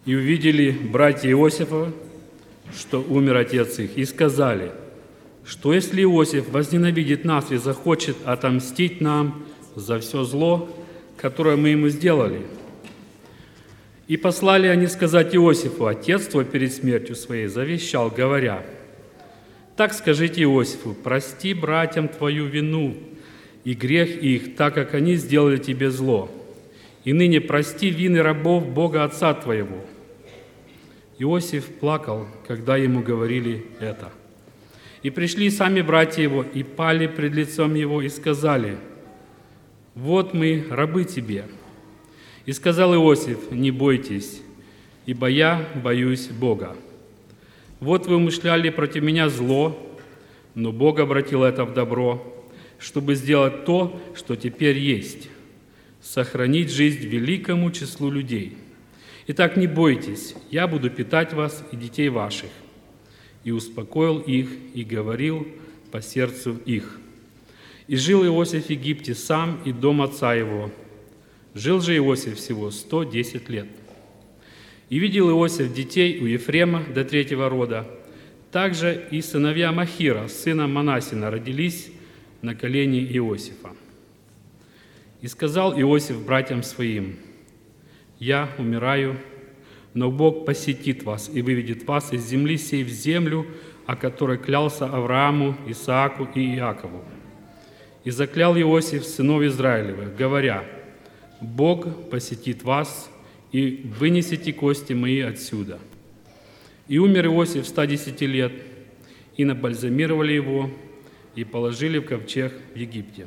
И увидели братья Иосифа, что умер отец их, и сказали, что если Иосиф возненавидит нас и захочет отомстить нам за все зло, которое мы ему сделали. И послали они сказать Иосифу: отец твой перед смертью своей завещал, говоря: так скажите Иосифу: прости братьям твою вину и грех их, так как они сделали тебе зло. И ныне прости вины рабов Бога Отца твоего. Иосиф плакал, когда ему говорили это. И пришли сами братья его, и пали пред лицом его, и сказали: вот мы, рабы тебе. И сказал Иосиф: не бойтесь, ибо я боюсь Бога. Вот вы умышляли против меня зло, но Бог обратил это в добро, чтобы сделать то, что теперь есть, сохранить жизнь великому числу людей. Итак, не бойтесь, я буду питать вас и детей ваших. И успокоил их, и говорил по сердцу их. И жил Иосиф в Египте сам и дом отца его. Жил же Иосиф всего 110 лет. И видел Иосиф детей у Ефрема до 3-го рода. Также и сыновья Махира, сына Манассина, родились на колене Иосифа. И сказал Иосиф братьям своим: «Я умираю, но Бог посетит вас и выведет вас из земли сей в землю, о которой клялся Аврааму, Исааку и Иакову». И заклял Иосиф сынов Израилевых, говоря: «Бог посетит вас, и вынесете кости мои отсюда». И умер Иосиф 110 лет, и набальзамировали его, и положили в ковчег в Египте.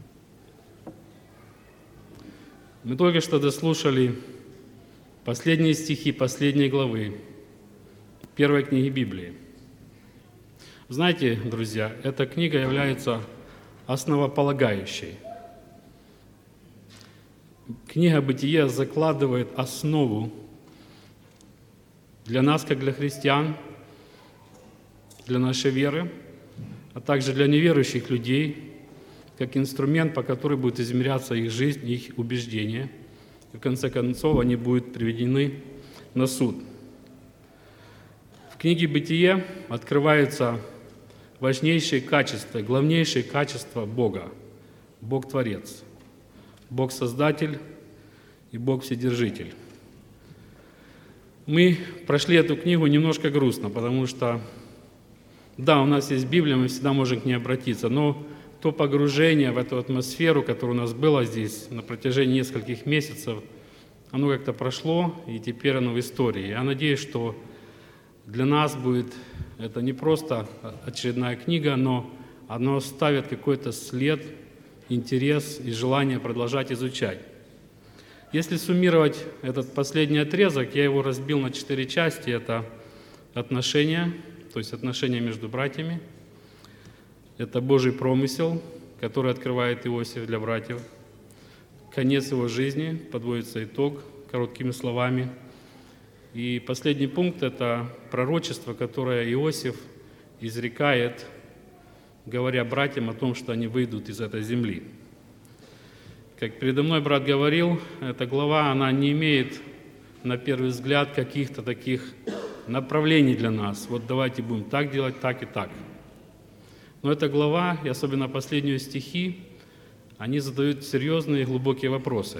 Мы только что дослушали последние стихи последней главы первой книги Библии. Знаете, друзья, эта книга является основополагающей. Книга «Бытие» закладывает основу для нас, как для христиан, для нашей веры, а также для неверующих людей, как инструмент, по которому будет измеряться их жизнь, их убеждения. И в конце концов они будут приведены на суд. В книге «Бытие» открываются важнейшие качества, главнейшие качества Бога. Бог-творец, Бог-создатель и Бог-вседержитель. Мы прошли эту книгу немножко грустно, потому что, да, у нас есть Библия, мы всегда можем к ней обратиться, но то погружение в эту атмосферу, которое у нас было здесь на протяжении нескольких месяцев, оно как-то прошло, и теперь оно в истории. Я надеюсь, что для нас будет это не просто очередная книга, но оно оставит какой-то след, интерес и желание продолжать изучать. Если суммировать этот последний отрезок, я его разбил на 4 части. Это отношения, то есть отношения между братьями. Это Божий промысел, который открывает Иосиф для братьев. Конец его жизни, подводится итог короткими словами. И последний пункт – это пророчество, которое Иосиф изрекает, говоря братьям о том, что они выйдут из этой земли. Как передо мной брат говорил, эта глава, она не имеет, на первый взгляд, каких-то таких направлений для нас. Вот давайте будем так делать, так и так. Но эта глава, и особенно последние стихи, они задают серьезные и глубокие вопросы.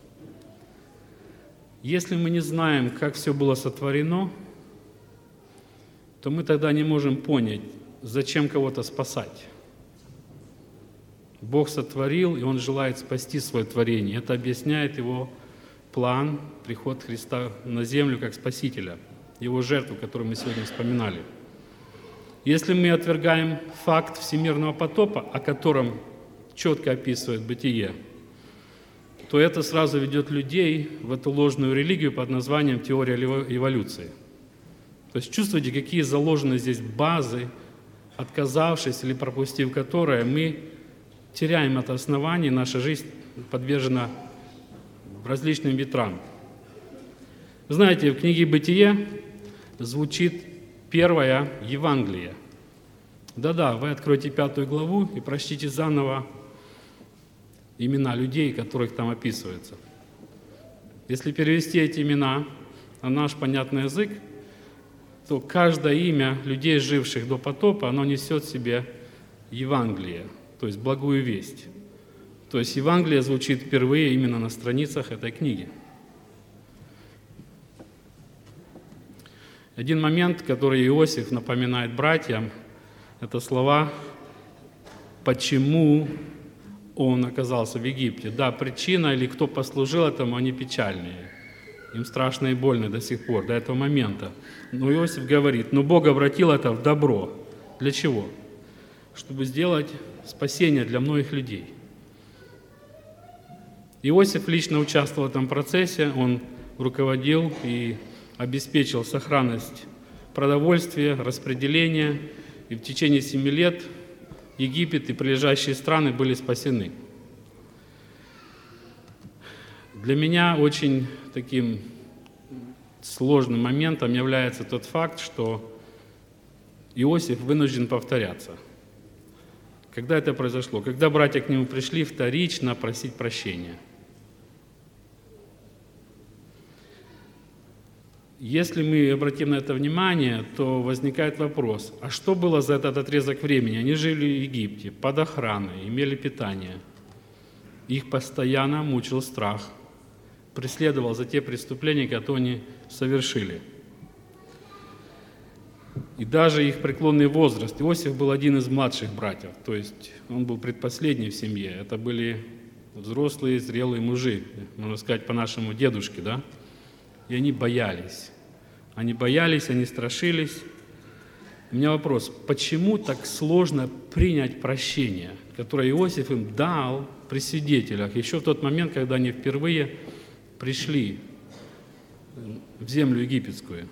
Если мы не знаем, как все было сотворено, то мы тогда не можем понять, зачем кого-то спасать. Бог сотворил, и Он желает спасти свое творение. Это объясняет Его план, приход Христа на землю как Спасителя, Его жертву, которую мы сегодня вспоминали. Если мы отвергаем факт всемирного потопа, о котором четко описывает Бытие, то это сразу ведет людей в эту ложную религию под названием теория эволюции. То есть чувствуете, какие заложены здесь базы, отказавшись или пропустив которые, мы теряем это основание, наша жизнь подвержена различным ветрам. Вы знаете, в книге «Бытие» звучит первое Евангелие. Да-да, вы откройте 5 главу и прочтите заново имена людей, которых там описываются. Если перевести эти имена на наш понятный язык, то каждое имя людей, живших до потопа, оно несет в себе Евангелие, то есть благую весть. То есть Евангелие звучит впервые именно на страницах этой книги. Один момент, который Иосиф напоминает братьям, это слова «почему он оказался в Египте». Да, причина или кто послужил этому, они печальные. Им страшно и больно до сих пор, до этого момента. Но Иосиф говорит, но Бог обратил это в добро. Для чего? Чтобы сделать спасение для многих людей. Иосиф лично участвовал в этом процессе, он руководил и обеспечил сохранность продовольствия, распределения, и в течение 7 лет Египет и прилежащие страны были спасены. Для меня очень таким сложным моментом является тот факт, что Иосиф вынужден повторяться. Когда это произошло? Когда братья к нему пришли вторично просить прощения. Если мы обратим на это внимание, то возникает вопрос, а что было за этот отрезок времени? Они жили в Египте, под охраной, имели питание. Их постоянно мучил страх, преследовал за те преступления, которые они совершили. И даже их преклонный возраст. Иосиф был один из младших братьев, то есть он был предпоследний в семье. Это были взрослые, зрелые мужи, можно сказать, по-нашему дедушке, да? И они боялись. Они страшились. У меня вопрос, почему так сложно принять прощение, которое Иосиф им дал при свидетелях, еще в тот момент, когда они впервые пришли в землю египетскую?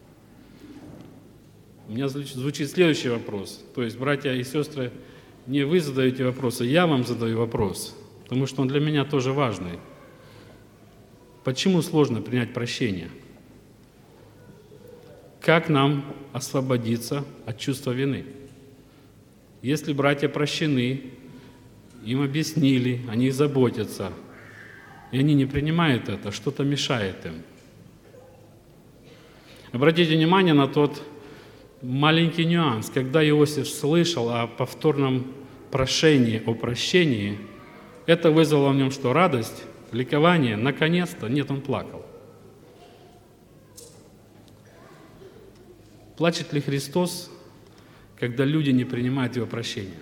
У меня звучит следующий вопрос. То есть, братья и сестры, не вы задаете вопросы, я вам задаю вопрос, потому что он для меня тоже важный. Почему сложно принять прощение? Как нам освободиться от чувства вины? Если братья прощены, им объяснили, они заботятся, и они не принимают это, что-то мешает им. Обратите внимание на тот маленький нюанс. Когда Иосиф слышал о повторном прошении, о прощении, это вызвало в нем что? Радость? Ликование, наконец-то, нет, он плакал. Плачет ли Христос, когда люди не принимают Его прощения?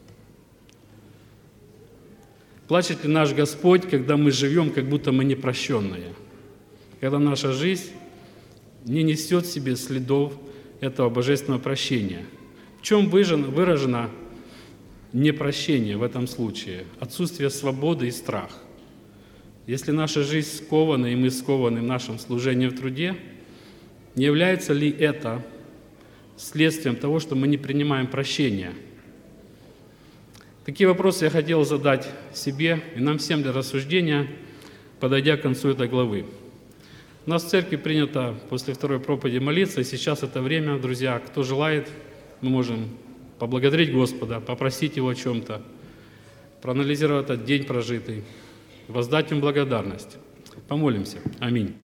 Плачет ли наш Господь, когда мы живем, как будто мы непрощенные? Когда наша жизнь не несет в себе следов этого божественного прощения? В чем выражено непрощение в этом случае? Отсутствие свободы и страх. Если наша жизнь скована, и мы скованы в нашем служении в труде, не является ли это следствием того, что мы не принимаем прощения? Такие вопросы я хотел задать себе и нам всем для рассуждения, подойдя к концу этой главы. У нас в церкви принято после второй проповеди молиться, и сейчас это время, друзья, кто желает, мы можем поблагодарить Господа, попросить Его о чем-то, проанализировать этот день прожитый, воздать Ему благодарность. Помолимся. Аминь.